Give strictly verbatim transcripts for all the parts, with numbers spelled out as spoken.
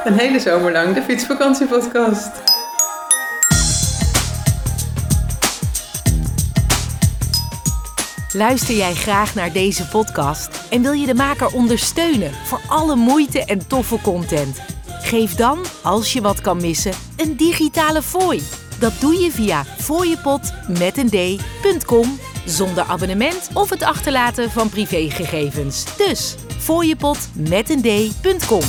Een hele zomer lang de Fietsvakantiepodcast. Luister jij graag naar deze podcast en wil je de maker ondersteunen voor alle moeite en toffe content? Geef dan, als je wat kan missen, een digitale fooi. Dat doe je via fooiepot met een d punt com zonder abonnement of het achterlaten van privégegevens. Dus fooiepot met een d punt com.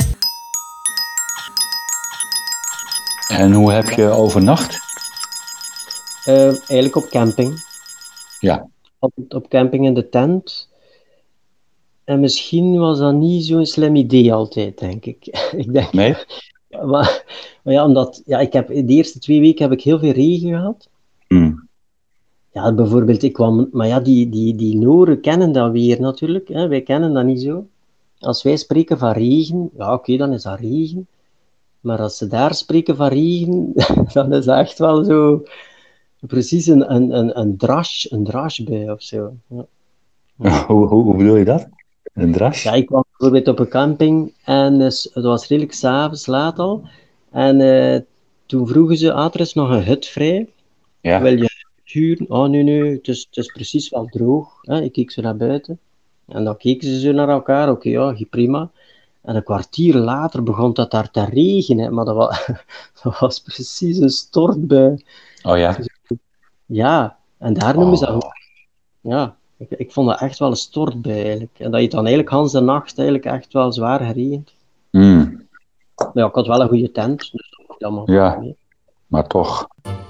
En hoe heb je overnacht? Uh, eigenlijk op camping. Ja. Op, op camping in de tent. En misschien was dat niet zo'n slim idee altijd, denk ik. ik denk, nee? Maar, maar ja, omdat ja, ik heb, de eerste twee weken heb ik heel veel regen gehad. Mm. Ja, bijvoorbeeld, ik kwam... Maar ja, die, die, die Noren kennen dat weer natuurlijk. Hè? Wij kennen dat niet zo. Als wij spreken van regen, ja oké, okay, dan is dat regen. Maar als ze daar spreken van regen, dan is dat echt wel zo... Precies een, een, een, een drash, een drashbui of zo. Ja. Ja. Hoe, hoe, hoe bedoel je dat? Een drash? Ja, ik kwam bijvoorbeeld op een camping en uh, het was redelijk 's avonds laat al. En uh, toen vroegen ze, ah, er is nog een hut vrij. Ja. Wil je huren? Oh, nee, nee, het is, het is precies wel droog. Hè? Ik keek zo naar buiten. En dan keken ze zo naar elkaar. Oké, okay, ja, prima. En een kwartier later begon dat daar te regenen. Maar dat was, dat was precies een stortbui. Oh ja? Ja, en daar noemen ze dat... Ja, ik, ik vond dat echt wel een stortbui eigenlijk. En dat je dan eigenlijk Hans de nacht eigenlijk echt wel zwaar geregend. Mm. Maar ja, ik had wel een goede tent. Dus dat allemaal ja, mee. Maar toch...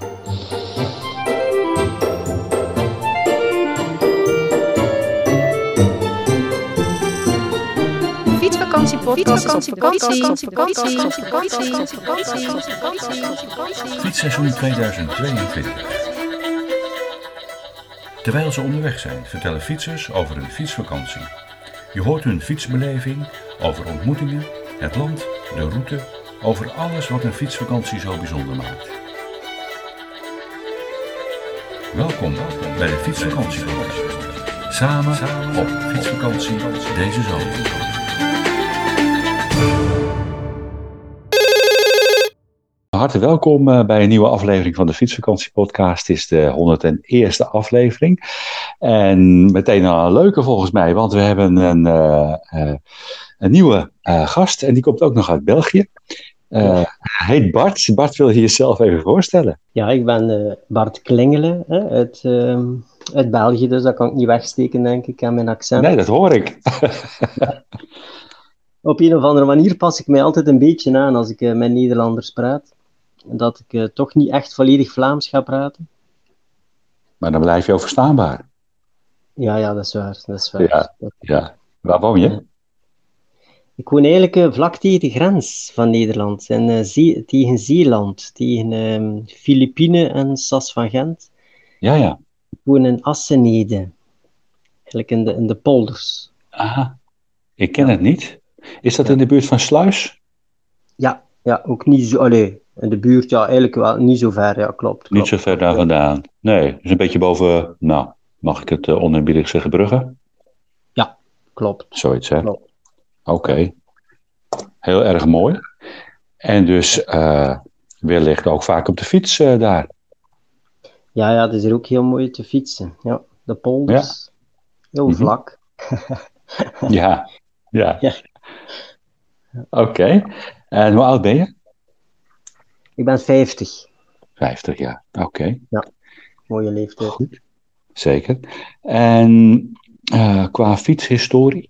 Fietsseizoen tweeduizend tweeëntwintig. Terwijl ze onderweg zijn, vertellen fietsers over hun fietsvakantie. Je hoort hun fietsbeleving, over ontmoetingen, het land, de route, over alles wat een fietsvakantie zo bijzonder maakt. Welkom bij de Fietsvakantie. Samen op fietsvakantie deze zomer. Hartelijk welkom bij een nieuwe aflevering van de Fietsvakantiepodcast. Het is de honderdéérste aflevering. En meteen al een leuke volgens mij, want we hebben een, uh, uh, een nieuwe uh, gast. En die komt ook nog uit België. Uh, hij heet Bart. Bart, wil je jezelf even voorstellen? Ja, ik ben uh, Bart Klingelen hè, uit, uh, uit België, dus dat kan ik niet wegsteken, denk ik, aan mijn accent. Nee, dat hoor ik. Op een of andere manier pas ik mij altijd een beetje aan als ik uh, met Nederlanders praat. Dat ik uh, toch niet echt volledig Vlaams ga praten. Maar dan blijf je ook verstaanbaar. Ja, ja, dat is waar. Dat is waar. Ja, ja. Waar woon je? Ik woon eigenlijk uh, vlak tegen de grens van Nederland. En, uh, Zee- tegen Zeeland. Tegen uh, Filipijnen en Sas van Gent. Ja, ja. Ik woon in Assenede. Eigenlijk in de, in de polders. Aha. Ik ken ja. het niet. Is dat ja. in de buurt van Sluis? Ja, ja ook niet zo... Allee, in de buurt, ja, eigenlijk wel niet zo ver. Ja, klopt. klopt. Niet zo ver daar ja. vandaan. Nee, dus een beetje boven... Nou, mag ik het uh, oneerbiedig zeggen, Brugge? Ja, klopt. Zoiets, hè? Klopt. Oké. Okay. Heel erg mooi. En dus uh, wellicht ook vaak op de fiets uh, daar. Ja, ja, het is er ook heel mooi te fietsen. Ja, de polders. Ja. Heel mm-hmm. vlak. ja, ja. ja. Oké. Okay. En hoe oud ben je? Ik ben vijftig. vijftig, ja. Oké. Okay. Ja, mooie leeftijd. Goed. Zeker. En uh, qua fietshistorie?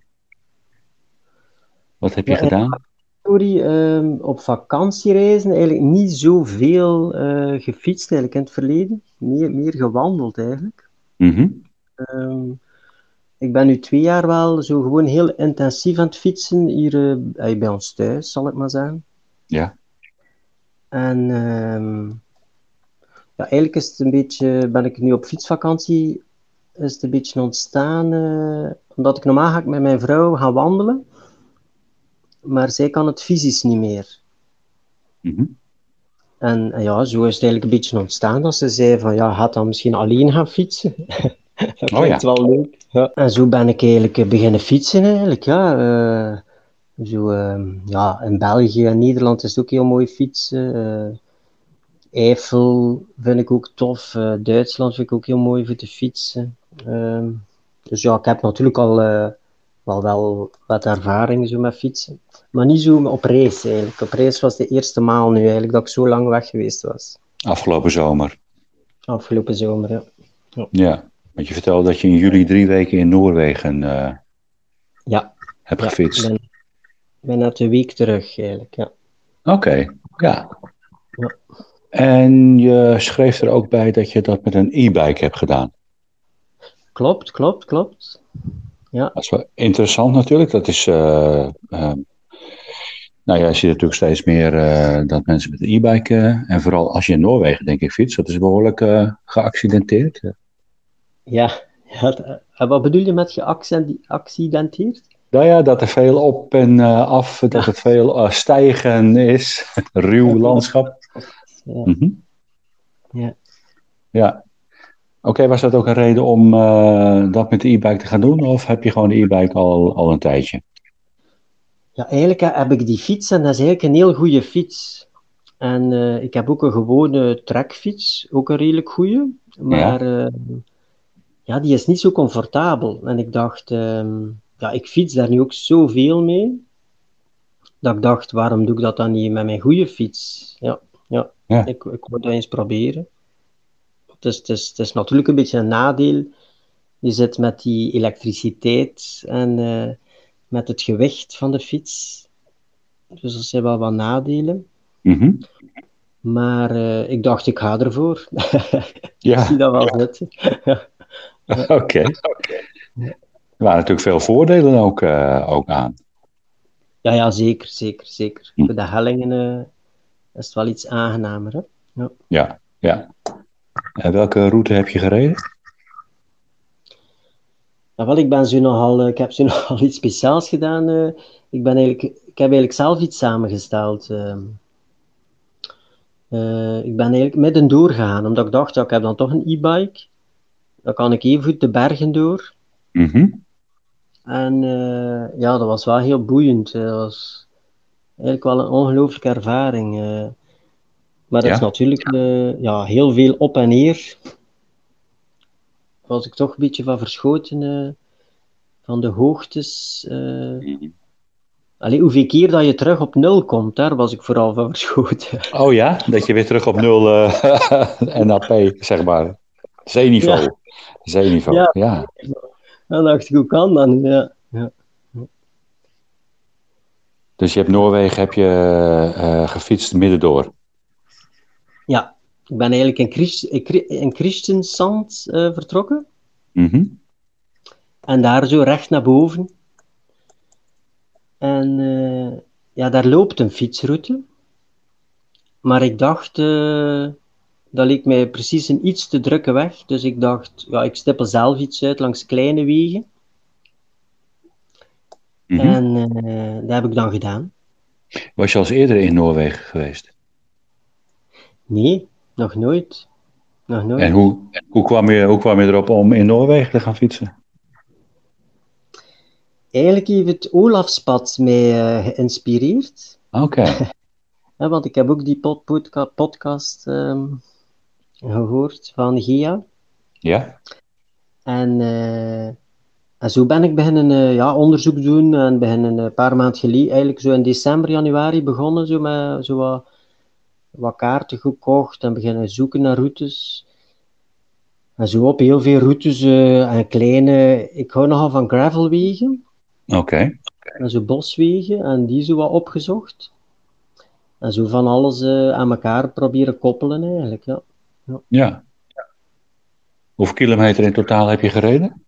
Wat heb je ja, gedaan? Historie, um, op vakantiereizen eigenlijk niet zoveel uh, gefietst eigenlijk in het verleden. Meer, meer gewandeld eigenlijk. Mm-hmm. Um, ik ben nu twee jaar wel zo gewoon heel intensief aan het fietsen hier uh, bij ons thuis, zal ik maar zeggen. Ja. En um, ja, eigenlijk is het een beetje, ben ik nu op fietsvakantie, is het een beetje ontstaan, uh, omdat ik normaal ga ik met mijn vrouw gaan wandelen. Maar zij kan het fysisch niet meer. Mm-hmm. En, en ja, zo is het eigenlijk een beetje ontstaan dat ze zei van, ja, gaat dan misschien alleen gaan fietsen? Dat klinkt oh, ja. wel leuk. Ja. En zo ben ik eigenlijk beginnen fietsen eigenlijk, ja. Uh, Zo, uh, ja, in België en Nederland is het ook heel mooi fietsen. Uh, Eifel vind ik ook tof. Uh, Duitsland vind ik ook heel mooi voor te fietsen. Uh, dus ja, ik heb natuurlijk al uh, wel, wel wat ervaring zo met fietsen. Maar niet zo op reis eigenlijk. Op reis was de eerste maal nu eigenlijk dat ik zo lang weg geweest was. Afgelopen zomer. Afgelopen zomer, ja. Ja, ja, want je vertelde dat je in juli drie weken in Noorwegen uh, ja. hebt ja, gefietst. Ik ben, ben net een week terug eigenlijk, ja. Oké, okay, ja. ja. En je schreef er ook bij dat je dat met een e-bike hebt gedaan. Klopt, klopt, klopt. Ja. Dat is wel interessant natuurlijk. Dat is, uh, uh, nou ja, je ziet natuurlijk steeds meer uh, dat mensen met een e-bike, uh, en vooral als je in Noorwegen denk ik fietst, dat is behoorlijk uh, geaccidenteerd. Ja, ja, en wat bedoel je met geaccidenteerd? Nou ja, dat er veel op en uh, af, dat het veel uh, stijgen is, ruw landschap. Ja. Mm-hmm. Ja. Ja. Oké, okay, was dat ook een reden om uh, dat met de e-bike te gaan doen? Of heb je gewoon de e-bike al, al een tijdje? Ja, eigenlijk heb ik die fiets en dat is eigenlijk een heel goede fiets. En uh, ik heb ook een gewone trekfiets, ook een redelijk goede. Maar ja. Uh, ja, die is niet zo comfortabel. En ik dacht, um, ja, ik fiets daar nu ook zoveel mee. Dat ik dacht, waarom doe ik dat dan niet met mijn goede fiets? Ja, ja. ja. Ik, ik moet dat eens proberen. Het is, het, is, het is natuurlijk een beetje een nadeel. Je zit met die elektriciteit en uh, met het gewicht van de fiets. Dus dat zijn wel wat nadelen. Mm-hmm. Maar uh, ik dacht, ik ga ervoor. Ja. Ik zie dat wel zitten. Ja. Oké. Okay. Er waren natuurlijk veel voordelen ook, uh, ook aan. Ja, ja, zeker, zeker, zeker. Hm. Voor de hellingen uh, is het wel iets aangenamer. Hè? Ja, ja. ja. En welke route heb je gereden? Nou, wel, ik, ben zo nogal, ik heb zo nogal iets speciaals gedaan. Uh, ik, ben eigenlijk, ik heb eigenlijk zelf iets samengesteld. Uh, uh, ik ben eigenlijk midden doorgegaan, omdat ik dacht, ja, ik heb dan toch een e-bike. Dan kan ik even goed de bergen door. Mm-hmm. En uh, ja, dat was wel heel boeiend. Dat was eigenlijk wel een ongelooflijke ervaring. Uh, maar dat ja. is natuurlijk uh, ja, heel veel op en neer. Was ik toch een beetje van verschoten uh, van de hoogtes. Uh... Mm-hmm. Allee, hoeveel keer dat je terug op nul komt, daar was ik vooral van verschoten. Oh ja, dat je weer terug op nul uh, N A P, zeg maar. Zeeniveau. Ja. Zeeniveau, ja. ja. Dan dacht ik, hoe kan dat nu? Ja. Ja. Dus je hebt Noorwegen heb je, uh, gefietst middendoor? Ja, ik ben eigenlijk in, Christ, in Kristiansand uh, vertrokken. Mm-hmm. En daar zo recht naar boven. En uh, ja, daar loopt een fietsroute. Maar ik dacht... Uh, Dat leek mij precies een iets te drukke weg. Dus ik dacht, ja, ik stippel zelf iets uit langs kleine wegen. Mm-hmm. En uh, dat heb ik dan gedaan. Was je al eens eerder in Noorwegen geweest? Nee, nog nooit. Nog nooit. En hoe, hoe, kwam je, hoe kwam je erop om in Noorwegen te gaan fietsen? Eigenlijk heeft het Olavspad mij uh, geïnspireerd. Oké. Okay. Ja, want ik heb ook die pod- podca- podcast... Um, gehoord van Gia. Ja. En, uh, en zo ben ik beginnen uh, ja, onderzoek doen en beginnen een paar maanden geleden, eigenlijk zo in december, januari begonnen, zo met zo wat, wat kaarten gekocht en beginnen zoeken naar routes. En zo op heel veel routes uh, en kleine, ik hou nogal van gravelwegen. Oké. Okay. En zo boswegen en die zo wat opgezocht. En zo van alles uh, aan elkaar proberen koppelen eigenlijk, ja. Ja. ja. Hoeveel kilometer in totaal heb je gereden?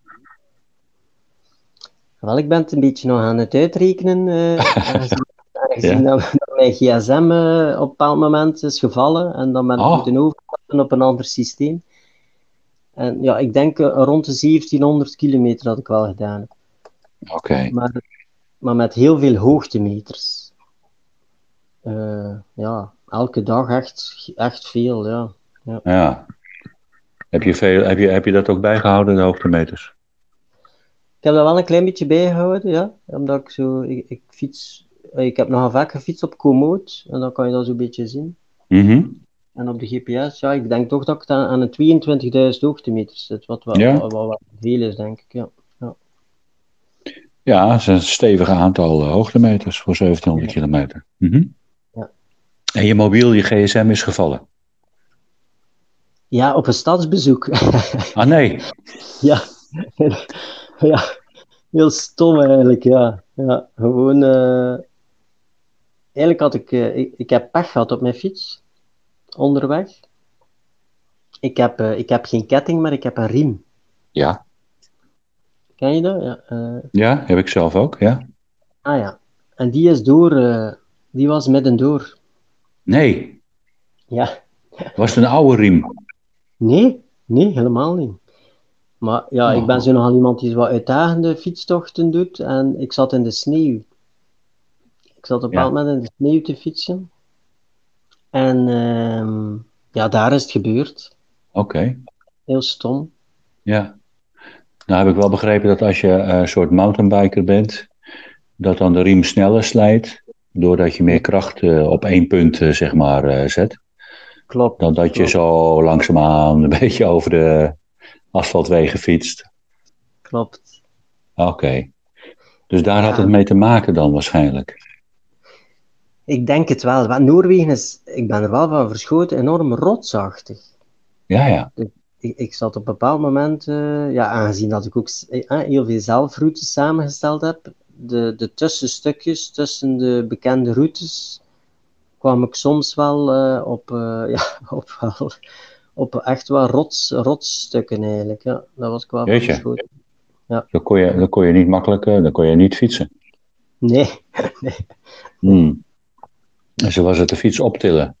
Wel, ik ben het een beetje nog aan het uitrekenen. Uh, aangezien aangezien ja. dat mijn gsm uh, op een bepaald moment is gevallen en dan ben ik oh. moeten overstappen op een ander systeem. En ja, ik denk uh, rond de zeventienhonderd kilometer had ik wel gedaan. Oké. Okay. Maar, maar met heel veel hoogtemeters. Uh, ja, elke dag echt, echt veel, ja. Ja. ja. Heb je, veel, heb, je, heb je dat ook bijgehouden, de hoogtemeters? Ik heb dat wel een klein beetje bijgehouden, ja. Omdat ik zo, ik, ik fiets, ik heb nogal vaak gefietst op Komoot, en dan kan je dat zo'n beetje zien. Mm-hmm. En op de G P S, ja, ik denk toch dat ik aan, aan de tweeëntwintigduizend hoogtemeters zit, wat wel, Ja. wat, wat, wat veel is, denk ik, ja. ja. Ja, dat is een stevig aantal uh, hoogtemeters voor zeventienhonderd kilometer. Mm-hmm. Ja. En je mobiel, je G S M is gevallen? Ja, op een stadsbezoek. Ah, nee. Ja. Ja, heel stom eigenlijk, ja. Ja, gewoon... Uh... Eigenlijk had ik, uh, ik... Ik heb pech gehad op mijn fiets. Onderweg. Ik heb, uh, ik heb geen ketting, maar ik heb een riem. Ja. Ken je dat? Ja, uh... ja, heb ik zelf ook, ja. Ah ja. En die is door... Uh... Die was midden door. Nee. Ja. Was het een oude riem? Nee, nee, helemaal niet. Maar ja, oh. ik ben zo nogal iemand die wat uitdagende fietstochten doet. En ik zat in de sneeuw. Ik zat op een bepaald moment in de sneeuw te fietsen. En uh, ja, daar is het gebeurd. Oké. Okay. Heel stom. Ja. Nou heb ik wel begrepen dat als je een uh, soort mountainbiker bent, dat dan de riem sneller slijt, doordat je meer kracht uh, op één punt uh, zeg maar uh, zet. Klopt. Dan dat je klopt. zo langzaamaan een beetje over de asfaltwegen fietst. Klopt. Oké. Okay. Dus daar ja. had het mee te maken dan waarschijnlijk. Ik denk het wel. Want Noorwegen is, ik ben er wel van verschoten, enorm rotsachtig. Ja, ja. Dus ik, ik zat op een bepaald moment, uh, ja, aangezien dat ik ook uh, heel veel zelfroutes samengesteld heb, de, de tussenstukjes tussen de bekende routes, kwam ik soms wel uh, op, uh, ja, op, wel, op echt wel rots, rotsstukken eigenlijk. Ja, dat was ik wel van verschoten. Ja. Dan kon je, dan kon je niet makkelijk, uh, dan kon je niet fietsen. Nee, nee. Hmm. En zo was het de fiets optillen.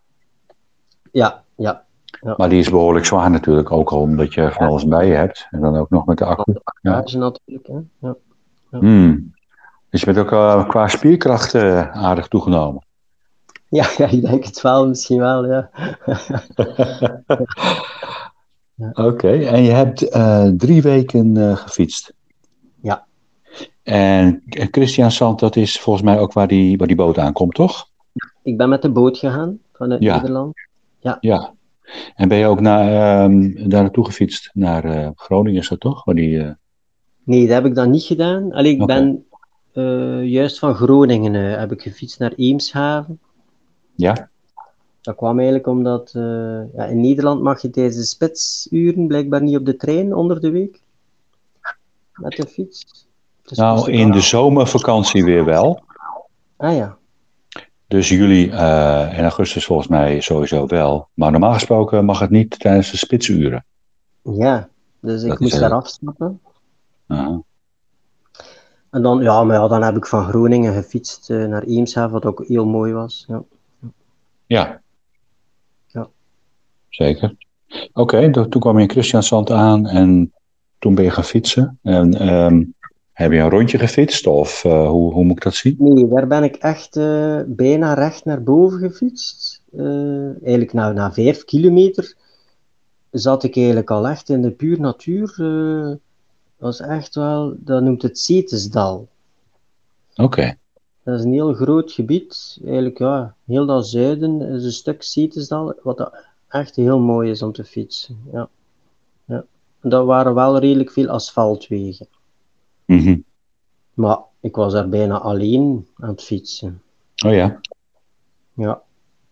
Ja, ja, ja. Maar die is behoorlijk zwaar natuurlijk, ook al omdat je van alles bij je hebt. En dan ook nog met de accu. Ja, ja. natuurlijk. Hè. Ja. Ja. Hmm. Dus je bent ook uh, qua spierkracht uh, aardig toegenomen. Ja, ja, ik denk het wel, misschien wel, ja. ja. Oké, okay. En je hebt uh, drie weken uh, gefietst. Ja. En Kristiansand, dat is volgens mij ook waar die, waar die boot aankomt, toch? Ik ben met de boot gegaan vanuit ja. Nederland. Ja. ja. En ben je ook naar, um, daar naartoe gefietst? Naar uh, Groningen is dat toch? Waar die, uh... Nee, dat heb ik dan niet gedaan. Allee, ik okay. ben uh, juist van Groningen uh, heb ik gefietst naar Eemshaven. Ja. Dat kwam eigenlijk omdat uh, ja, in Nederland mag je tijdens de spitsuren blijkbaar niet op de trein onder de week. Met de fiets. Dus nou, in de zomervakantie weer wel. Ah ja. Dus juli uh, en augustus volgens mij sowieso wel. Maar normaal gesproken mag het niet tijdens de spitsuren. Ja, dus ik dat moest daar afstappen. Uh-huh. En dan, ja, maar ja, dan heb ik van Groningen gefietst uh, naar Eemshaven, wat ook heel mooi was. Ja. Ja. Ja. Zeker. Oké, okay, toen kwam je in Kristiansand aan en toen ben je gaan fietsen. En um, heb je een rondje gefietst of uh, hoe, hoe moet ik dat zien? Nee, daar ben ik echt uh, bijna recht naar boven gefietst. Uh, eigenlijk na, na vijf kilometer zat ik eigenlijk al echt in de puur natuur. Uh, dat was echt wel, dat noemt het Zetesdal. Oké. Okay. Dat is een heel groot gebied. Eigenlijk, ja, heel dat zuiden is een stuk Zetesdal, wat echt heel mooi is om te fietsen. Ja. Ja. En dat waren wel redelijk veel asfaltwegen. Mm-hmm. Maar ik was daar bijna alleen aan het fietsen. Oh ja? Ja.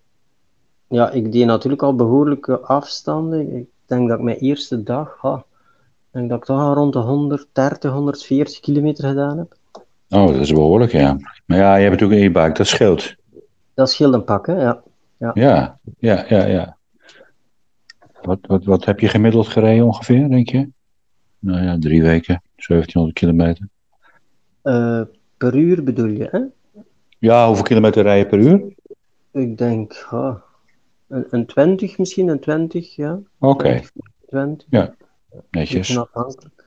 Ja, ik deed natuurlijk al behoorlijke afstanden. Ik denk dat ik mijn eerste dag, ha, ik denk dat ik toch al rond de honderddertig, honderdveertig kilometer gedaan heb. Oh, dat is behoorlijk, ja. Maar ja, je hebt natuurlijk een e-bike, dat scheelt. Dat scheelt een pak, hè, ja. Ja, ja, ja, ja. ja. Wat, wat, wat heb je gemiddeld gereden ongeveer, denk je? Nou ja, drie weken, zeventienhonderd kilometer. Uh, per uur bedoel je, hè? Ja, hoeveel kilometer rij je per uur? Ik denk, oh, een, een twintig misschien, een twintig, ja. Oké. Okay. twintig. Ja, netjes. Afhankelijk.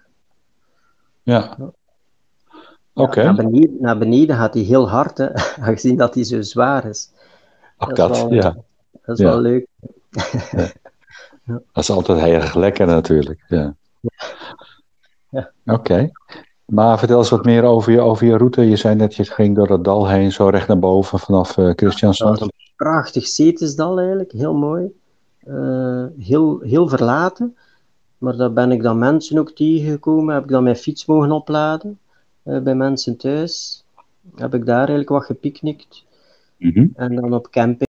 Ja. ja. Oké. Okay. Ja, naar, beneden, naar beneden gaat hij heel hard, hè, aangezien dat hij zo zwaar is. Ook dat, dat is wel, ja. Dat is ja. wel leuk. Ja. Ja. Dat is altijd heel erg lekker natuurlijk, ja. ja. Oké. Okay. Maar vertel eens wat meer over je, over je route. Je zei net, je ging door dat dal heen, zo recht naar boven vanaf uh, Christiansand. Dat was een prachtig Cetisdal eigenlijk, heel mooi. Uh, heel, heel verlaten. Maar daar ben ik dan mensen ook tegengekomen. Heb ik dan mijn fiets mogen opladen uh, bij mensen thuis. Heb ik daar eigenlijk wat gepicnict. Mm-hmm. En dan op camping.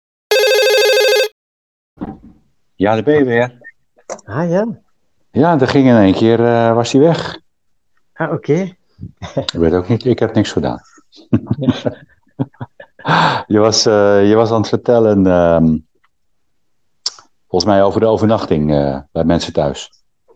Ja, daar ben je weer. Ah ja. Ja, daar ging in één keer, uh, was hij weg. Ah, oké. Okay. Ik weet ook niet, ik heb niks gedaan. je, was, uh, je was aan het vertellen, uh, volgens mij over de overnachting uh, bij mensen thuis.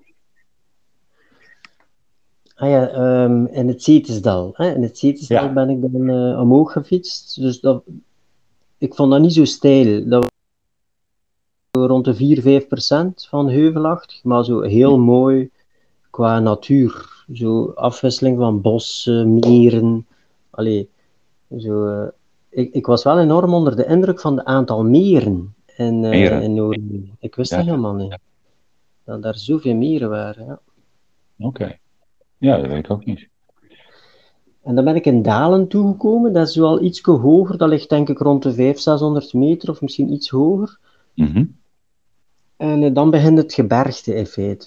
Ah ja, um, in het Cetisdal. Hè? In het Cetisdal ja. ben ik dan uh, omhoog gefietst. Dus dat, ik vond dat niet zo steil. Dat was rond de vier, vijf procent van heuvelachtig, maar zo heel mooi qua natuur. Zo afwisseling van bossen, meren. Allee, zo, uh, ik, ik was wel enorm onder de indruk van het aantal meren in, uh, meren. in Noorwegen. Ik wist ja. dat helemaal niet. Dat daar zoveel meren waren. Ja. Oké. Okay. Ja, dat weet ik ook niet. En dan ben ik in Dalen toegekomen. Dat is wel iets hoger. Dat ligt denk ik rond de vijfhonderd, zeshonderd meter of misschien iets hoger. Mm-hmm. En uh, dan begint het gebergte in feite.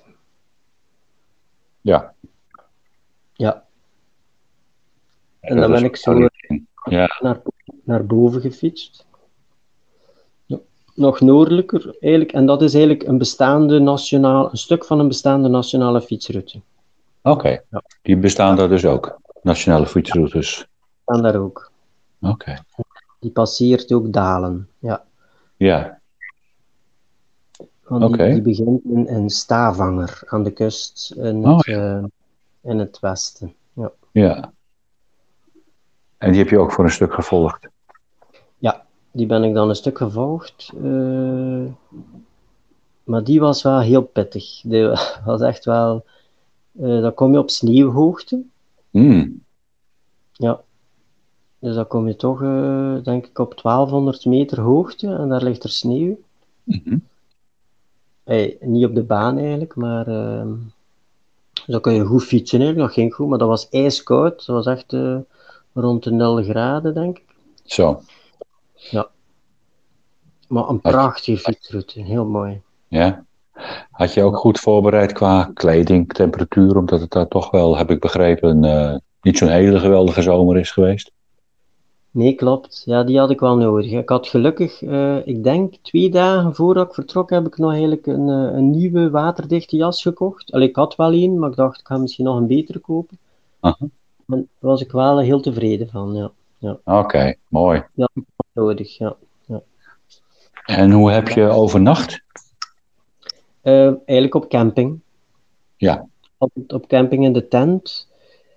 Ja. Ja. En dan ben ik zo ja. naar, naar boven gefietst. Ja. Nog noordelijker eigenlijk. En dat is eigenlijk een, bestaande nationaal, een stuk van een bestaande nationale fietsroute. Oké, okay. ja. Die bestaan daar dus ook, nationale fietsroutes. Bestaan daar ook. Oké. Okay. Die passeert ook Dalen, ja. Ja. Want Oké. Okay. Die, die begint in, in Stavanger, aan de kust, in het, oh, ja. uh, in het westen. Ja. Ja. En die heb je ook voor een stuk gevolgd? Ja, die ben ik dan een stuk gevolgd. Uh, maar die was wel heel pittig. Die was echt wel... Uh, dan kom je op sneeuwhoogte. Mm. Ja. Dus dan kom je toch, uh, denk ik, op twaalfhonderd meter hoogte. En daar ligt er sneeuw. Mm-hmm. Hey, niet op de baan eigenlijk, maar... Uh, dan kun je goed fietsen eigenlijk. Dat ging goed, maar dat was ijskoud. Dat was echt uh, rond de nul graden, denk ik. Zo. Ja. Maar een prachtige fietsroute. Heel mooi. Ja. Had je ook goed voorbereid qua kleding, temperatuur, omdat het daar toch wel, heb ik begrepen, uh, niet zo'n hele geweldige zomer is geweest? Nee, klopt. Ja, die had ik wel nodig. Ik had gelukkig, uh, ik denk twee dagen voordat ik vertrok, heb ik nog eigenlijk een, uh, een nieuwe waterdichte jas gekocht. Allee, ik had wel een, maar ik dacht, ik ga misschien nog een betere kopen. Uh-huh. En daar was ik wel heel tevreden van, ja. ja. Oké, okay, mooi. Ja, nodig, ja. ja. En hoe heb je overnacht? Uh, eigenlijk op camping. Ja. Op, op camping in de tent.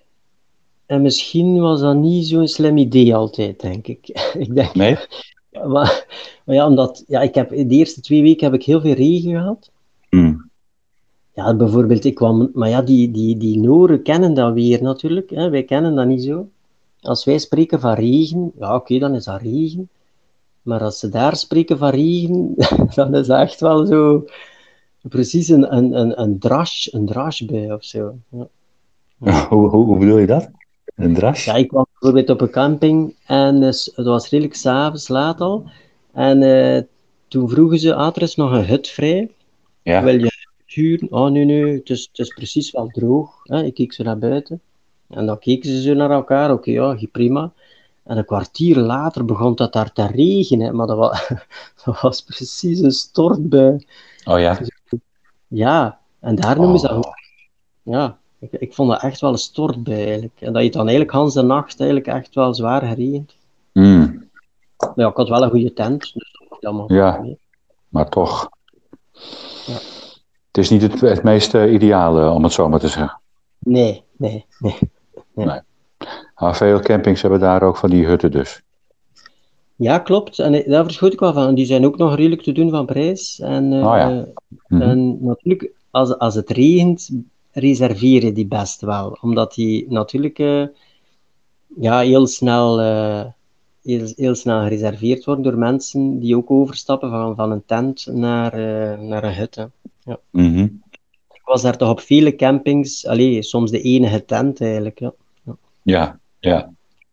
En misschien was dat niet zo'n slim idee altijd, denk ik. ik denk, nee? Maar, maar ja, omdat... Ja, ik heb, de eerste twee weken heb ik heel veel regen gehad. Mm. Ja, bijvoorbeeld, ik kwam... Maar ja, die, die, die Noren kennen dat weer natuurlijk. Hè. Wij kennen dat niet zo. Als wij spreken van regen, ja, oké, okay, dan is dat regen. Maar als ze daar spreken van regen, dan is dat echt wel zo... Precies een, een, een, een drash, een drashbui of zo. Ja. Ja. Hoe, hoe, hoe bedoel je dat? Een drash? Ja, ik kwam bijvoorbeeld op een camping en uh, het was redelijk 's avonds laat al. En uh, toen vroegen ze, ah, er is nog een hut vrij. Ja. Wil je het huren? Oh, nee, nee, het is, het is precies wel droog. Hè? Ik keek zo naar buiten. En dan keken ze zo naar elkaar. Oké, okay, ja, prima. En een kwartier later begon dat daar te regenen. Maar dat was, dat was precies een stortbui. Oh ja? Ja, en daar noemen ze oh. dat... Ja, ik, ik vond dat echt wel een stortbui eigenlijk. En dat je dan eigenlijk Hans de nacht eigenlijk echt wel zwaar geregend. Mm. Maar ja, ik had wel een goede tent. Dus dat was allemaal ja, mee. Maar toch. Ja. Het is niet het, het meest uh, ideale, om het zo maar te zeggen. Nee, nee, nee. nee. nee. Maar veel campings hebben daar ook van die hutten dus. Ja, klopt. En daar verschoot ik wel van. Die zijn ook nog redelijk te doen van prijs. En, uh, oh ja. Mm-hmm. en natuurlijk, als, als het regent, reserveren die best wel. Omdat die natuurlijk uh, ja, heel, snel, uh, heel, heel snel gereserveerd worden door mensen die ook overstappen van, van een tent naar, uh, naar een hut. Hè. Ja. Mm-hmm. was daar toch op vele campings, allee, soms de enige tent eigenlijk. Ja, ja. Ja, ja.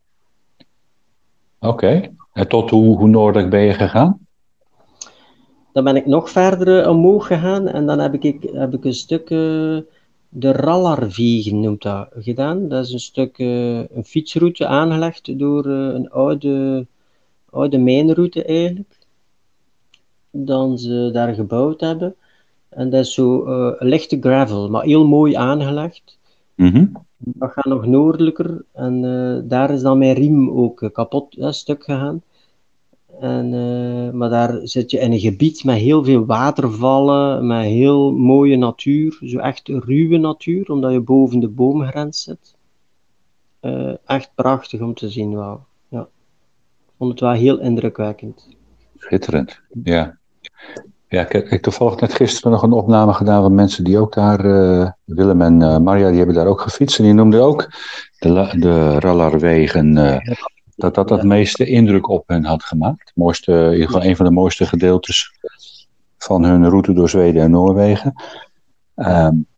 Oké. Okay. En tot hoe, hoe noordelijk ben je gegaan? Dan ben ik nog verder uh, omhoog gegaan en dan heb ik, heb ik een stuk, uh, de Rallarvegen noemt dat, gedaan. Dat is een stuk, uh, een fietsroute aangelegd door uh, een oude, oude mijnroute eigenlijk. Dan ze daar gebouwd hebben. En dat is zo uh, lichte gravel, maar heel mooi aangelegd. Mm-hmm. Dat gaat nog noordelijker en uh, daar is dan mijn riem ook uh, kapot, uh, stuk gegaan. En, uh, maar daar zit je in een gebied met heel veel watervallen, met heel mooie natuur, zo echt ruwe natuur, omdat je boven de boomgrens zit. Uh, echt prachtig om te zien, wauw. Ja. Ik vond het wel heel indrukwekkend. Schitterend, ja. Ja, ik heb toevallig net gisteren nog een opname gedaan van mensen die ook daar, uh, Willem en uh, Marja, die hebben daar ook gefietst. En die noemden ook de, de Rallarwegen, uh, dat dat het meeste indruk op hen had gemaakt. Mooiste, in ieder geval een van de mooiste gedeeltes van hun route door Zweden en Noorwegen. Um,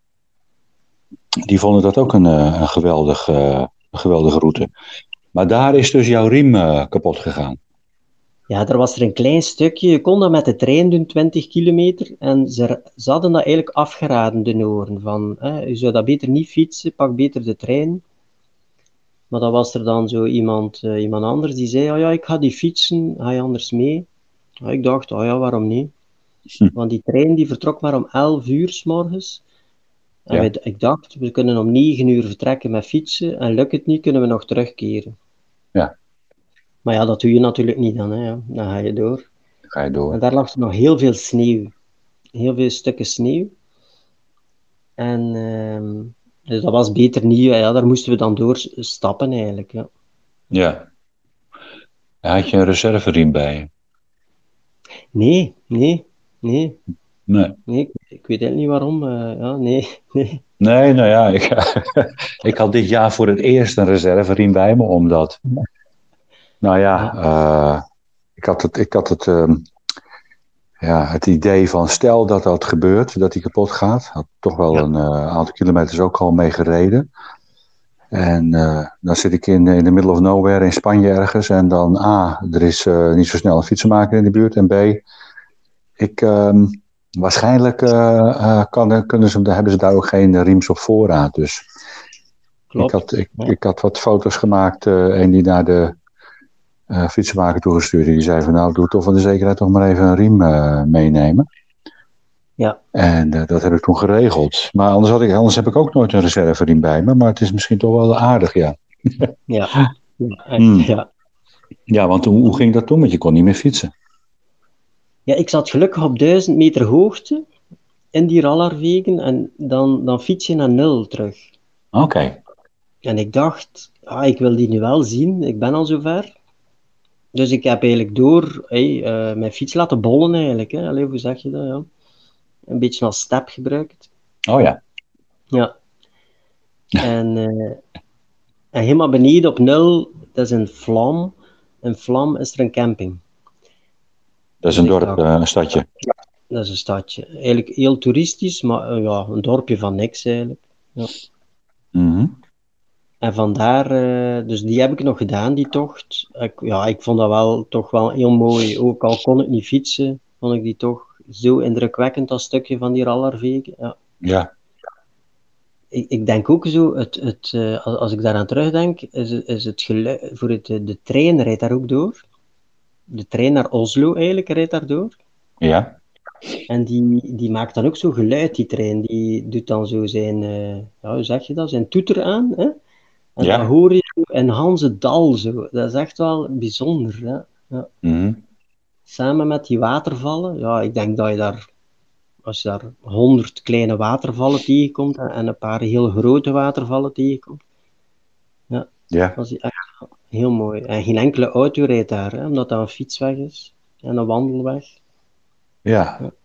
die vonden dat ook een, een, geweldig, uh, een geweldige route. Maar daar is dus jouw riem uh, kapot gegaan. Ja, er was er een klein stukje. Je kon dat met de trein doen, twintig kilometer. En ze, ze hadden dat eigenlijk afgeraden, de Noren. Van, hè, je zou dat beter niet fietsen, pak beter de trein. Maar dan was er dan zo iemand, uh, iemand anders die zei, oh ja, ik ga die fietsen, ga je anders mee? Ja, ik dacht, oh ja, waarom niet? Hm. Want die trein die vertrok maar om elf uur 's morgens. En ja. wij, ik dacht, we kunnen om negen uur vertrekken met fietsen. En lukt het niet, kunnen we nog terugkeren. Ja. Maar ja, dat doe je natuurlijk niet dan, hè. Ja. Dan ga je door. Dan ga je door. En daar lag er nog heel veel sneeuw. Heel veel stukken sneeuw. En uh, dus dat was beter niet. Ja, daar moesten we dan door stappen eigenlijk. Ja. Ja. Had je een reserveriem bij je? Nee, nee, nee. Nee. Nee, ik, ik weet eigenlijk niet waarom. Uh, ja, nee, nee. Nee, nou ja, ik, ik had dit jaar voor het eerst een reserveriem bij me, omdat... Nou ja, uh, ik had het, ik had het, um, ja, het idee van stel dat dat gebeurt, dat die kapot gaat. Had toch wel ja. een uh, aantal kilometers ook al mee gereden. En uh, dan zit ik in, in the middle of nowhere in Spanje ergens. En dan A, er is uh, niet zo snel een fietsenmaker in de buurt. En B, ik, um, waarschijnlijk uh, uh, kan, kunnen ze, hebben ze daar ook geen riems op voorraad. Dus ik had, ik, ja. ik had wat foto's gemaakt uh, en die naar de Uh, fietsenmaker toegestuurd. Die zei van nou, doe toch van de zekerheid toch maar even een riem uh, meenemen. Ja. En uh, dat heb ik toen geregeld. Maar anders, had ik, anders heb ik ook nooit een reserveriem bij me. Maar het is misschien toch wel aardig, ja. Ja. Ja, echt, hmm. ja. Ja, want hoe, hoe ging dat toen? Want je kon niet meer fietsen. Ja, ik zat gelukkig op duizend meter hoogte in die Rallarwegen en dan, dan fiets je naar nul terug. Oké. Okay. En ik dacht, ah, ik wil die nu wel zien. Ik ben al zover. Dus ik heb eigenlijk door hey, uh, mijn fiets laten bollen eigenlijk. Hè. Allee, hoe zeg je dat? Ja. Een beetje als step gebruikt. Oh ja. Ja. En, uh, en helemaal beneden op nul, dat is een Vlam. In Vlam is er een camping. Dat is een dorp, dacht, uh, een stadje. Ja, dat is een stadje. Eigenlijk heel toeristisch, maar uh, ja, een dorpje van niks eigenlijk. Ja. Mm-hmm. En vandaar, uh, dus die heb ik nog gedaan, die tocht. Ik, ja, ik vond dat wel toch wel heel mooi. Ook al kon ik niet fietsen, vond ik die toch zo indrukwekkend, dat stukje van die Rallarwegen. Ja. Ja. Ik, ik denk ook zo, het, het, uh, als ik daaraan terugdenk, is, is het geluid, voor het, de trein rijdt daar ook door. De trein naar Oslo eigenlijk rijdt daar door. Ja. En die, die maakt dan ook zo geluid, die trein. Die doet dan zo zijn, uh, ja, hoe zeg je dat, zijn toeter aan, hè? En ja. dan hoor je in Hanzedal zo. Dat is echt wel bijzonder. Hè? Ja. Mm-hmm. Samen met die watervallen. Ja, ik denk dat je daar, als je daar honderd kleine watervallen tegenkomt en een paar heel grote watervallen tegenkomt. Ja, ja. dat is echt heel mooi. En geen enkele auto rijdt daar, hè, omdat dat een fietsweg is. En een wandelweg. Ja. ja.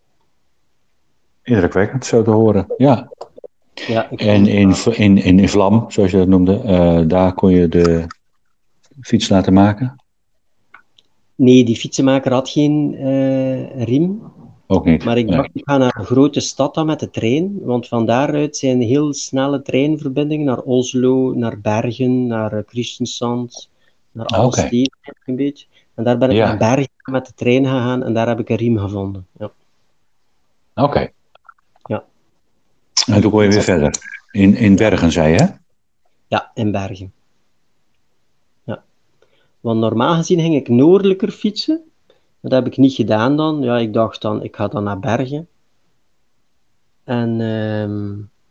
Indrukwekkend zo te horen. Ja. Ja, en in, in, in, in Vlam, zoals je dat noemde, uh, daar kon je de fiets laten maken? Nee, die fietsenmaker had geen uh, riem. Ook niet. Maar ik Nee. dacht, ik ga naar een grote stad dan met de trein, want van daaruit zijn heel snelle treinverbindingen naar Oslo, naar Bergen, naar uh, Kristiansand, naar alle Oké. steden een beetje. En daar ben ik Ja. naar Bergen met de trein gegaan en daar heb ik een riem gevonden. Ja. Oké. Ja. En toen kon je weer verder. In, in Bergen, zei je, hè? Ja, in Bergen. Ja. Want normaal gezien ging ik noordelijker fietsen. Dat heb ik niet gedaan dan. Ja, ik dacht dan, ik ga dan naar Bergen. En ehm,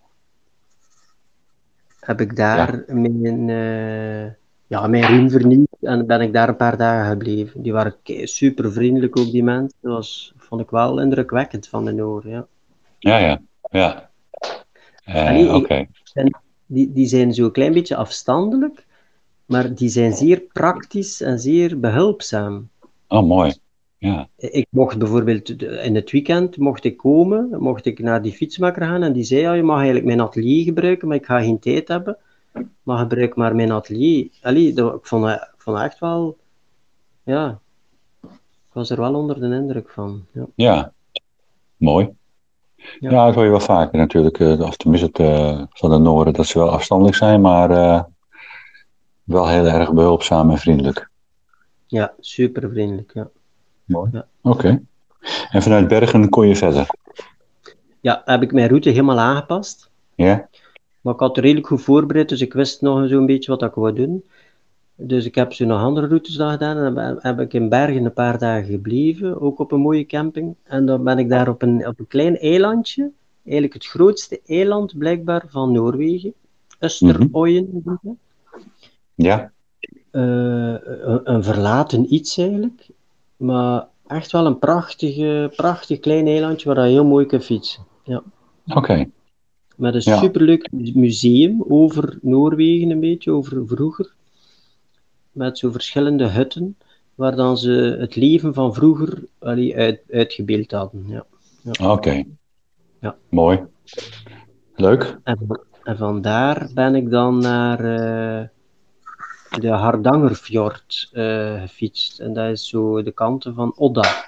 heb ik daar mijn, uh, ja, mijn riem vernieuwd en ben ik daar een paar dagen gebleven. Die waren super vriendelijk ook, die mensen. Dat was, vond ik wel indrukwekkend van de Noor, ja. Ja, ja, ja. Uh, Allee, Oké. Okay. Die, die zijn zo'n klein beetje afstandelijk, maar die zijn zeer praktisch en zeer behulpzaam. Oh, mooi. Ja. Ik mocht bijvoorbeeld in het weekend mocht ik komen, mocht ik naar die fietsmaker gaan en die zei, ja, je mag eigenlijk mijn atelier gebruiken, maar ik ga geen tijd hebben. Maar gebruik maar mijn atelier. Allee, dat, ik, vond dat, ik vond dat echt wel, ja, ik was er wel onder de indruk van. Ja, ja. Mooi. Ja. ja, dat hoor je wel vaker natuurlijk, of tenminste het, uh, van de Noorden, dat ze wel afstandelijk zijn, maar uh, wel heel erg behulpzaam en vriendelijk. Ja, super vriendelijk, ja. Mooi. Ja. Oké. Okay. En vanuit Bergen kon je verder? Ja, heb ik mijn route helemaal aangepast. Ja? Maar ik had het redelijk goed voorbereid, dus ik wist nog zo'n beetje wat ik wou doen. Dus ik heb zo nog andere routes dan gedaan. En dan heb ik in Bergen een paar dagen gebleven, ook op een mooie camping. En dan ben ik daar op een, op een klein eilandje, eigenlijk het grootste eiland blijkbaar van Noorwegen. Østeroyen. Mm-hmm. Ja. Uh, een, een verlaten iets eigenlijk. Maar echt wel een prachtige, prachtig klein eilandje waar je heel mooi kunt fietsen. Ja. Oké. Okay. Met een ja. superleuk museum over Noorwegen een beetje, over vroeger. Met zo verschillende hutten, waar dan ze het leven van vroeger allee, uit, uitgebeeld hadden. Ja. Ja. Oké. Okay. Ja. Mooi. Leuk. En, en vandaar ben ik dan naar uh, de Hardangerfjord uh, gefietst. En dat is zo de kanten van Odda.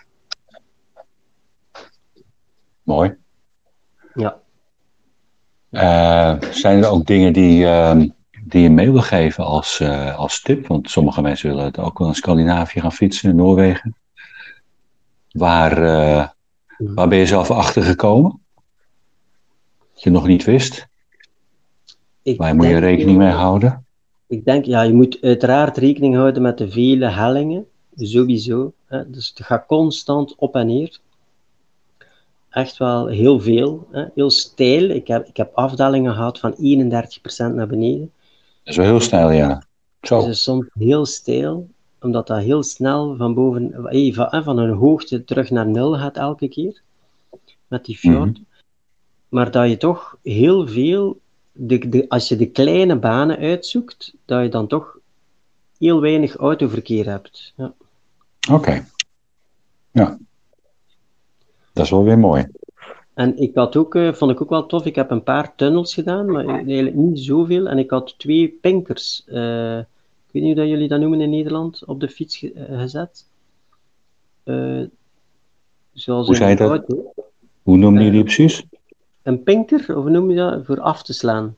Mooi. Ja. Uh, zijn er ook dingen die, uh, die je mee wil geven als, uh, als tip? Want sommige mensen willen het ook wel in Scandinavië gaan fietsen, in Noorwegen. Waar, uh, waar ben je zelf achter gekomen? Dat je nog niet wist? Ik waar moet je rekening mee houden? Ik denk, ja, je moet uiteraard rekening houden met de vele hellingen. Sowieso. Hè? Dus het gaat constant op en neer. Echt wel heel veel, hè? Heel steil. Ik heb, ik heb afdalingen gehad van eenendertig procent naar beneden. Dat is wel heel steil, ja. Zo. Dus soms heel steil, omdat dat heel snel van boven, van, van een hoogte terug naar nul gaat elke keer, met die fjord. Mm-hmm. Maar dat je toch heel veel, de, de, als je de kleine banen uitzoekt, dat je dan toch heel weinig autoverkeer hebt. Ja. Oké. Okay. Ja. Dat is wel weer mooi. En ik had ook, uh, vond ik ook wel tof, ik heb een paar tunnels gedaan, maar eigenlijk niet zoveel. En ik had twee pinkers, uh, ik weet niet hoe dat jullie dat noemen in Nederland, op de fiets ge- uh, gezet. Uh, zoals hoe zei je dat? Auto. Hoe noemden jullie uh, precies? Een pinker, of hoe noem je dat, voor af te slaan?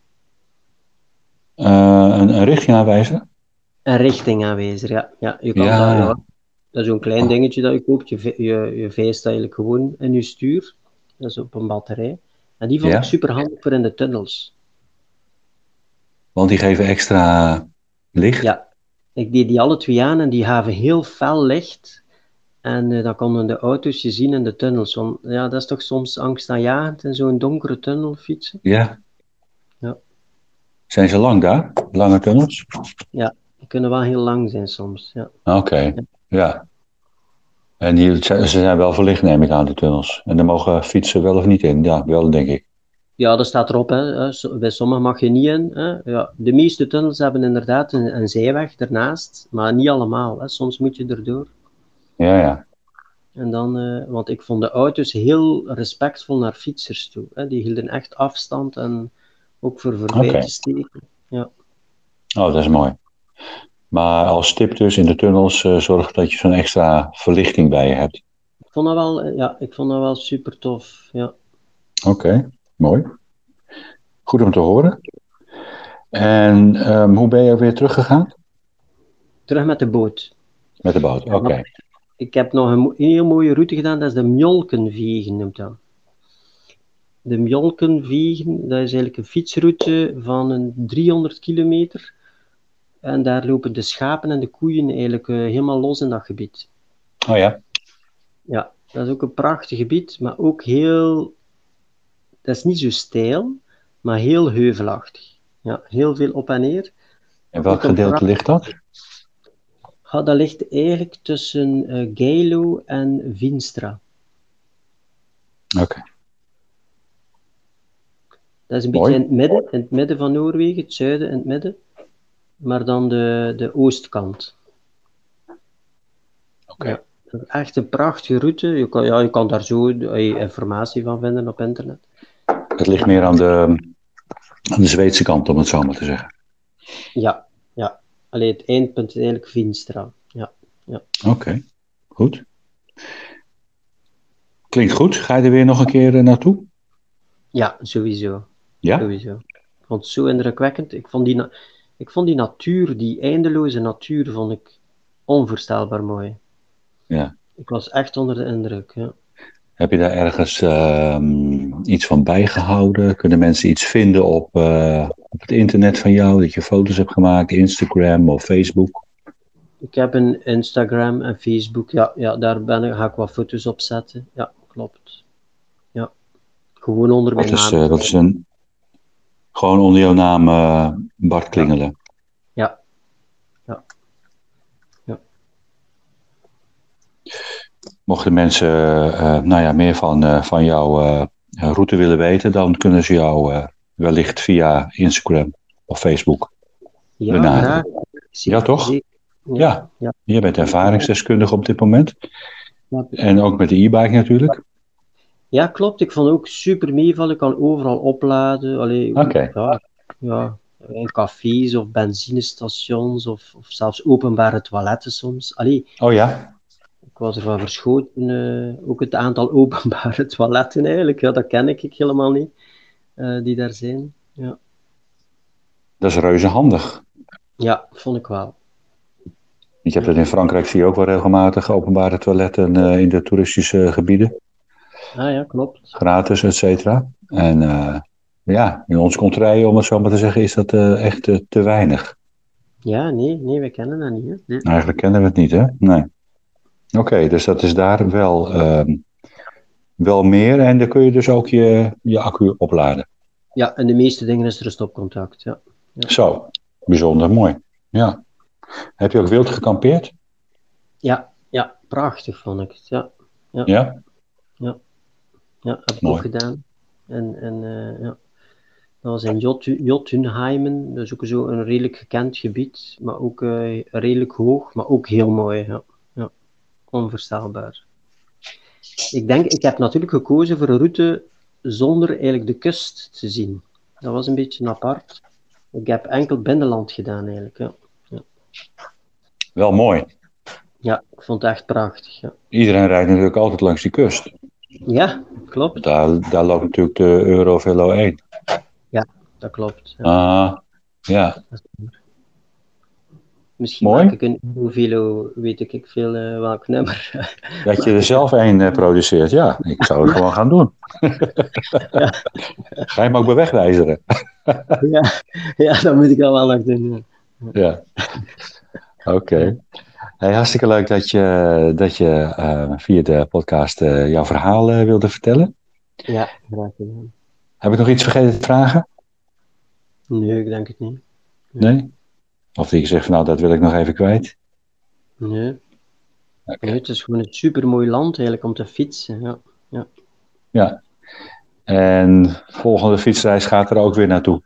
Uh, een, een richtingaanwijzer? Een richtingaanwijzer, ja. ja, je kan ja. Dat, ja. Dat is zo'n klein dingetje dat je koopt, je, je, je vijst eigenlijk gewoon in je stuur. Dat is op een batterij. En die vond ja. ik super handig voor in de tunnels. Want die geven extra licht? Ja, ik deed die alle twee aan en die gaven heel fel licht. En uh, dan konden de auto's je zien in de tunnels. Want ja, dat is toch soms angstaanjagend in zo'n donkere tunnel fietsen? Ja. ja. Zijn ze lang daar? Lange tunnels? Ja, die kunnen wel heel lang zijn soms. Ja. Oké, okay. ja. ja. En die, ze zijn wel verlicht, neem ik aan, de tunnels. En daar mogen fietsen wel of niet in? Ja, wel, denk ik. Ja, dat staat erop. Hè. Bij sommigen mag je niet in. Hè. Ja, de meeste tunnels hebben inderdaad een, een zijweg ernaast, maar niet allemaal. Hè. Soms moet je erdoor. Ja, ja. En dan, uh, want ik vond de auto's heel respectvol naar fietsers toe. Hè. Die hielden echt afstand en ook voor voorbij okay. te steken. Ja. Oh, dat is mooi. Maar als tip dus in de tunnels, uh, zorg dat je zo'n extra verlichting bij je hebt. vond dat wel, ja, ik vond dat wel super tof. Ja. Oké, okay, mooi. Goed om te horen. En um, hoe ben je weer teruggegaan? Terug met de boot. Met de boot, oké. Okay. Ik heb nog een, een heel mooie route gedaan, dat is de Mjolkenvegen noemt dat. De Mjolkenvegen, dat is eigenlijk een fietsroute van een driehonderd kilometer. En daar lopen de schapen en de koeien eigenlijk uh, helemaal los in dat gebied. Oh ja? Ja, dat is ook een prachtig gebied, maar ook heel... Dat is niet zo steil, maar heel heuvelachtig. Ja, heel veel op en neer. En welk gedeelte pracht... ligt dat? Ja, dat ligt eigenlijk tussen uh, Geilo en Vinstra. Oké. Okay. Dat is een Mooi. beetje in het midden, in het midden van Noorwegen, het zuiden in het midden. Maar dan de, de oostkant. Oké. Okay. Ja, dat is echt een prachtige route. Je kan, ja, je kan daar zo uh, informatie van vinden op internet. Het ligt meer aan de, aan de Zweedse kant, om het zo maar te zeggen. Ja, ja. Allee, het eindpunt is eigenlijk Vinstra. Ja, ja. Oké, okay. Goed. Klinkt goed. Ga je er weer nog een keer uh, naartoe? Ja, sowieso. Ja? Sowieso. Ik vond het zo indrukwekkend. Ik vond die, na- ik vond die natuur, die eindeloze natuur, vond ik onvoorstelbaar mooi. Ja. Ik was echt onder de indruk, ja. Heb je daar ergens uh, iets van bijgehouden? Kunnen mensen iets vinden op, uh, op het internet van jou? Dat je foto's hebt gemaakt, Instagram of Facebook? Ik heb een Instagram en Facebook. Ja, ja daar ben ik, ga ik wat foto's op zetten. Ja, klopt. Ja. Gewoon onder mijn dat is, naam. Uh, dat is een... Gewoon onder jouw naam uh, Bart Klingelen. Ja. Ja. Ja. Mochten mensen uh, nou ja, meer van, uh, van jouw uh, route willen weten, dan kunnen ze jou uh, wellicht via Instagram of Facebook ja, benaderen. Ja, toch? Ja. Ja. Ja. Je bent ervaringsdeskundige op dit moment. Ja. En ook met de e-bike natuurlijk. Ja, klopt. Ik vond ook super meevallen. Ik kan overal opladen. Oké. Okay. Ja, ja, in cafés of benzinestations of, of zelfs openbare toiletten soms. Allee, oh ja? Ik was ervan verschoten. Uh, ook het aantal openbare toiletten eigenlijk. Ja, dat ken ik, ik helemaal niet. Uh, die daar zijn. Ja. Dat is reuze handig. Ja, vond ik wel. Je hebt het in Frankrijk, zie je ook wel regelmatig openbare toiletten uh, in de toeristische gebieden. Ah ja, klopt. Gratis, et cetera. En uh, ja, in ons contraille, om het zo maar te zeggen, is dat uh, echt uh, te weinig. Ja, nee, nee, we kennen dat niet. Hè? Nee. Eigenlijk kennen we het niet, hè? Nee. Oké, okay, dus dat is daar wel, uh, wel meer. En dan kun je dus ook je, je accu opladen. Ja, en de meeste dingen is er een stopcontact. Ja. Ja. Zo, bijzonder mooi. Ja. Heb je ook wild gekampeerd? Ja, ja, prachtig vond ik het. Ja, ja. Ja? Ja, ja heb ik mooi. ook gedaan. En, en uh, ja. Dat was in Jot- Jotunheimen, dat is ook zo een redelijk gekend gebied, maar ook uh, redelijk hoog, maar ook heel mooi. Ja. Ja. Onvoorstelbaar. Ik denk, ik heb natuurlijk gekozen voor een route zonder eigenlijk de kust te zien. Dat was een beetje apart. Ik heb enkel binnenland gedaan eigenlijk. Ja. Ja. Wel mooi. Ja, ik vond het echt prachtig. Ja. Iedereen rijdt natuurlijk altijd langs die kust. Ja, klopt. Daar, daar loopt natuurlijk de Eurovelo één. Ja, dat klopt. Ja. Ah, ja. Misschien mooi. maak ik een Eurovelo, weet ik, ik veel uh, welk nummer. Dat je er zelf een uh, produceert, ja. Ik zou het gewoon gaan doen. Ja. Ga je hem ook bij wegwijzeren? ja, ja, dat moet ik al wel nog doen. Ja, ja. Oké. Okay. Hey, hartstikke leuk dat je, dat je uh, via de podcast uh, jouw verhaal uh, wilde vertellen. Ja, graag gedaan. Heb ik nog iets vergeten te vragen? Nee, ik denk het niet. Nee? nee? Of die zegt van nou, dat wil ik nog even kwijt? Nee. Okay. Nee, het is gewoon een supermooi land eigenlijk om te fietsen. Ja. Ja. ja. En volgende fietsreis gaat er ook weer naartoe?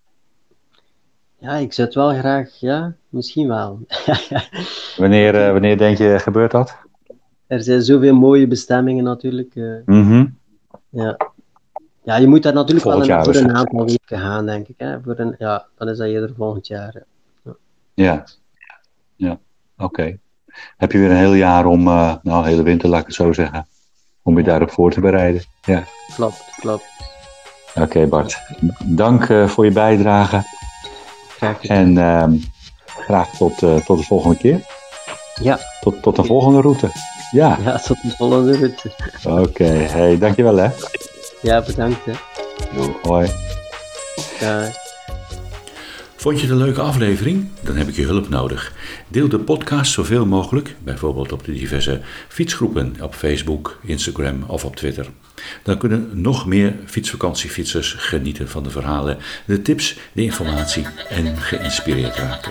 Ja, ik zit wel graag, ja, misschien wel. wanneer, uh, wanneer denk je, gebeurt dat? Er zijn zoveel mooie bestemmingen natuurlijk. Uh, mm-hmm. ja. ja, je moet daar natuurlijk volgend wel een, voor een dus. aantal weken gaan, denk ik. Hè? Voor een, ja, dan is dat eerder volgend jaar. Ja, ja, ja. oké. Okay. Heb je weer een heel jaar om, uh, nou, een hele winter, laat ik het zo zeggen, om je daarop voor te bereiden. Ja. Klopt, klopt. Oké okay, Bart, dank uh, voor je bijdrage. Graag gedaan. En uh, graag tot, uh, tot de volgende keer. Ja. Tot, tot de volgende route. Ja, ja tot de volgende route. Oké, okay. Hey, dankjewel hè. Ja, bedankt hè. Doei, hoi. Ja. Vond je het een leuke aflevering? Dan heb ik je hulp nodig. Deel de podcast zoveel mogelijk, bijvoorbeeld op de diverse fietsgroepen op Facebook, Instagram of op Twitter. Dan kunnen nog meer fietsvakantiefietsers genieten van de verhalen, de tips, de informatie en geïnspireerd raken.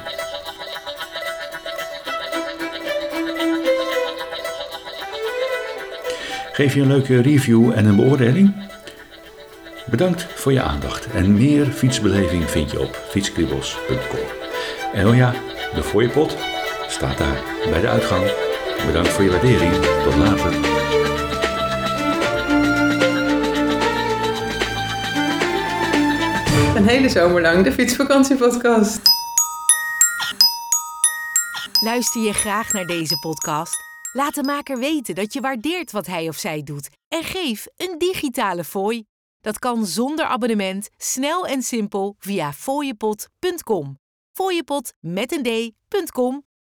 Geef je een leuke review en een beoordeling? Bedankt voor je aandacht en meer fietsbeleving vind je op fietskriebels punt com. En oh ja, de fooiepot staat daar bij de uitgang. Bedankt voor je waardering. Tot later. Een hele zomer lang de Fietsvakantiepodcast. Luister je graag naar deze podcast? Laat de maker weten dat je waardeert wat hij of zij doet en geef een digitale fooi. Dat kan zonder abonnement, snel en simpel via fooiepot punt com. Fooiepot met een d punt com